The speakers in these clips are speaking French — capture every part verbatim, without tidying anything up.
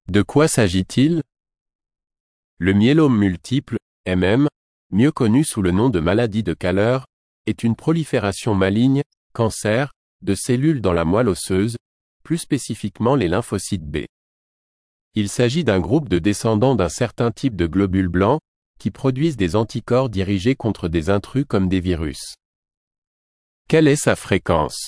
De quoi s'agit-il? Le myélome multiple, M M, mieux connu sous le nom de maladie de Kähler, est une prolifération maligne, cancer, de cellules dans la moelle osseuse, plus spécifiquement les lymphocytes B. Il s'agit d'un groupe de descendants d'un certain type de globules blancs, qui produisent des anticorps dirigés contre des intrus comme des virus. Quelle est sa fréquence?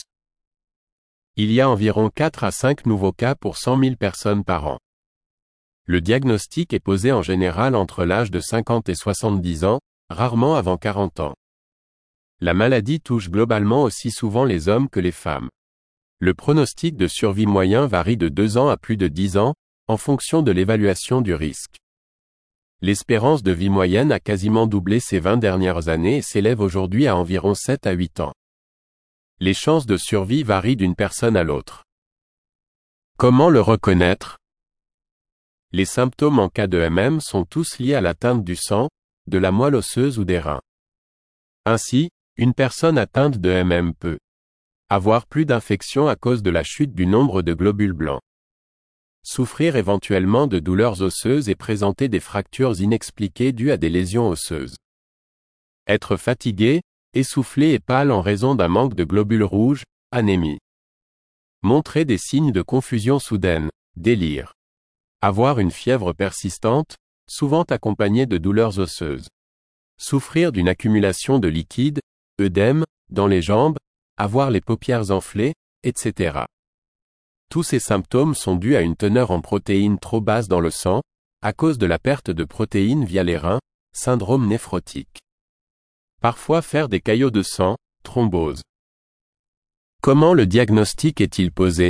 Il y a environ quatre à cinq nouveaux cas pour cent mille personnes par an. Le diagnostic est posé en général entre l'âge de cinquante et soixante-dix ans, rarement avant quarante ans. La maladie touche globalement aussi souvent les hommes que les femmes. Le pronostic de survie moyen varie de deux ans à plus de dix ans, en fonction de l'évaluation du risque. L'espérance de vie moyenne a quasiment doublé ces vingt dernières années et s'élève aujourd'hui à environ sept à huit ans. Les chances de survie varient d'une personne à l'autre. Comment le reconnaître? Les symptômes en cas de M M sont tous liés à l'atteinte du sang, de la moelle osseuse ou des reins. Ainsi, une personne atteinte de M M peut avoir plus d'infections à cause de la chute du nombre de globules blancs, souffrir éventuellement de douleurs osseuses et présenter des fractures inexpliquées dues à des lésions osseuses, être fatigué, essoufflé et pâle en raison d'un manque de globules rouges, anémie, montrer des signes de confusion soudaine, délire, avoir une fièvre persistante, souvent accompagnée de douleurs osseuses, souffrir d'une accumulation de liquide, œdème, dans les jambes, avoir les paupières enflées, et cetera. Tous ces symptômes sont dus à une teneur en protéines trop basse dans le sang, à cause de la perte de protéines via les reins, syndrome néphrotique. Parfois faire des caillots de sang, thrombose. Comment le diagnostic est-il posé?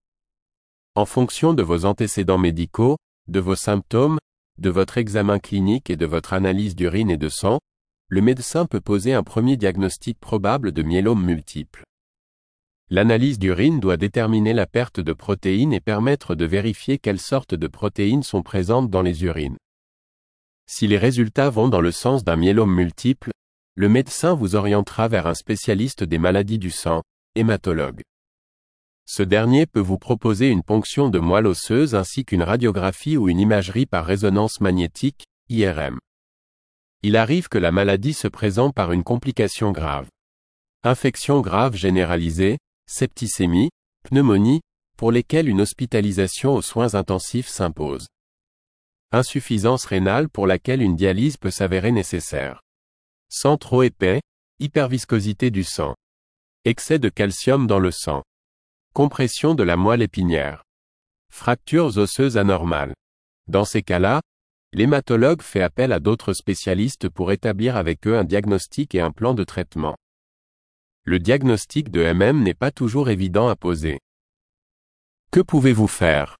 En fonction de vos antécédents médicaux, de vos symptômes, de votre examen clinique et de votre analyse d'urine et de sang, le médecin peut poser un premier diagnostic probable de myélome multiple. L'analyse d'urine doit déterminer la perte de protéines et permettre de vérifier quelles sortes de protéines sont présentes dans les urines. Si les résultats vont dans le sens d'un myélome multiple, le médecin vous orientera vers un spécialiste des maladies du sang, hématologue. Ce dernier peut vous proposer une ponction de moelle osseuse ainsi qu'une radiographie ou une imagerie par résonance magnétique, I R M. Il arrive que la maladie se présente par une complication grave. Infection grave généralisée, septicémie, pneumonie, pour lesquelles une hospitalisation aux soins intensifs s'impose. Insuffisance rénale pour laquelle une dialyse peut s'avérer nécessaire. Sang trop épais, hyperviscosité du sang. Excès de calcium dans le sang. Compression de la moelle épinière. Fractures osseuses anormales. Dans ces cas-là, l'hématologue fait appel à d'autres spécialistes pour établir avec eux un diagnostic et un plan de traitement. Le diagnostic de M M n'est pas toujours évident à poser. Que pouvez-vous faire?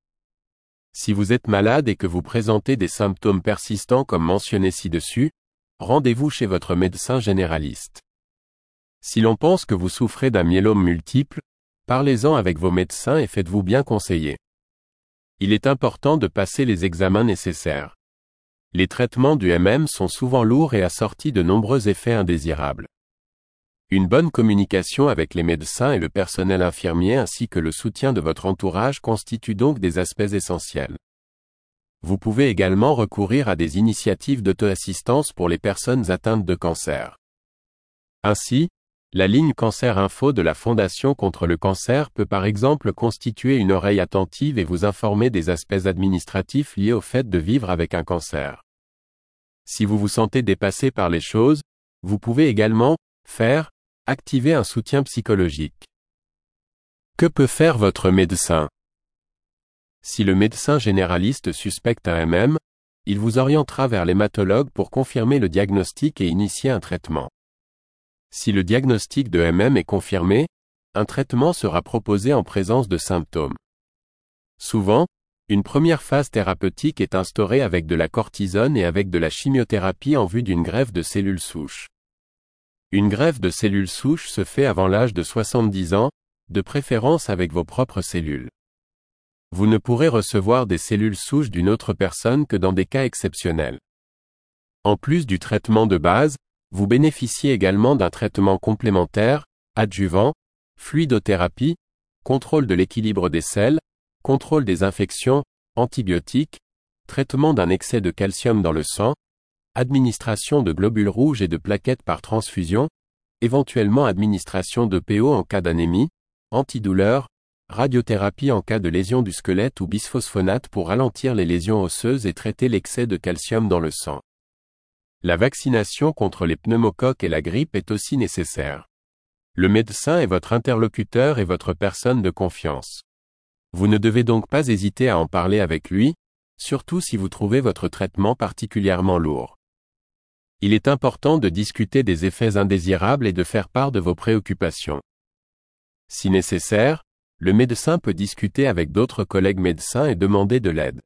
Si vous êtes malade et que vous présentez des symptômes persistants comme mentionné ci-dessus, rendez-vous chez votre médecin généraliste. Si l'on pense que vous souffrez d'un myélome multiple, parlez-en avec vos médecins et faites-vous bien conseiller. Il est important de passer les examens nécessaires. Les traitements du M M sont souvent lourds et assortis de nombreux effets indésirables. Une bonne communication avec les médecins et le personnel infirmier ainsi que le soutien de votre entourage constituent donc des aspects essentiels. Vous pouvez également recourir à des initiatives d'auto-assistance pour les personnes atteintes de cancer. Ainsi, la ligne Cancer Info de la Fondation contre le cancer peut par exemple constituer une oreille attentive et vous informer des aspects administratifs liés au fait de vivre avec un cancer. Si vous vous sentez dépassé par les choses, vous pouvez également faire activer un soutien psychologique. Que peut faire votre médecin? Si le médecin généraliste suspecte un M M, il vous orientera vers l'hématologue pour confirmer le diagnostic et initier un traitement. Si le diagnostic de M M est confirmé, un traitement sera proposé en présence de symptômes. Souvent, une première phase thérapeutique est instaurée avec de la cortisone et avec de la chimiothérapie en vue d'une greffe de cellules souches. Une greffe de cellules souches se fait avant l'âge de soixante-dix ans, de préférence avec vos propres cellules. Vous ne pourrez recevoir des cellules souches d'une autre personne que dans des cas exceptionnels. En plus du traitement de base, vous bénéficiez également d'un traitement complémentaire, adjuvant, fluidothérapie, contrôle de l'équilibre des selles, contrôle des infections, antibiotiques, traitement d'un excès de calcium dans le sang, administration de globules rouges et de plaquettes par transfusion, éventuellement administration de P O en cas d'anémie, antidouleur, radiothérapie en cas de lésion du squelette ou bisphosphonate pour ralentir les lésions osseuses et traiter l'excès de calcium dans le sang. La vaccination contre les pneumocoques et la grippe est aussi nécessaire. Le médecin est votre interlocuteur et votre personne de confiance. Vous ne devez donc pas hésiter à en parler avec lui, surtout si vous trouvez votre traitement particulièrement lourd. Il est important de discuter des effets indésirables et de faire part de vos préoccupations. Si nécessaire, le médecin peut discuter avec d'autres collègues médecins et demander de l'aide.